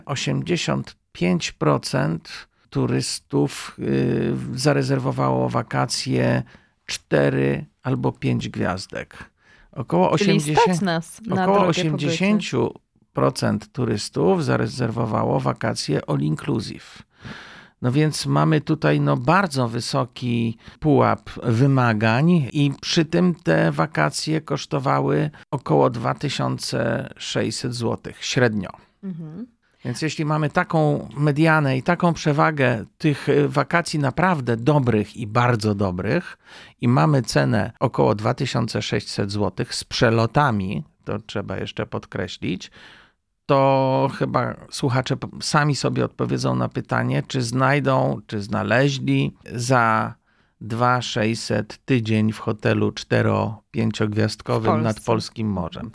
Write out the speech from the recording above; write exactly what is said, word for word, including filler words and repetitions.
osiemdziesiąt pięć procent turystów y, zarezerwowało wakacje cztery albo pięć gwiazdek. Około Czyli osiemdziesiąt, stać nas na około drogie osiemdziesiąt pobyty. procent turystów zarezerwowało wakacje all inclusive. No więc mamy tutaj no bardzo wysoki pułap wymagań i przy tym te wakacje kosztowały około dwa tysiące sześćset złotych średnio. Mhm. Więc jeśli mamy taką medianę i taką przewagę tych wakacji naprawdę dobrych i bardzo dobrych i mamy cenę około dwa tysiące sześćset złotych z przelotami, to trzeba jeszcze podkreślić, to chyba słuchacze sami sobie odpowiedzą na pytanie, czy znajdą, czy znaleźli za dwa tysiące sześćset tydzień w hotelu cztero-pięciogwiazdkowym nad polskim morzem.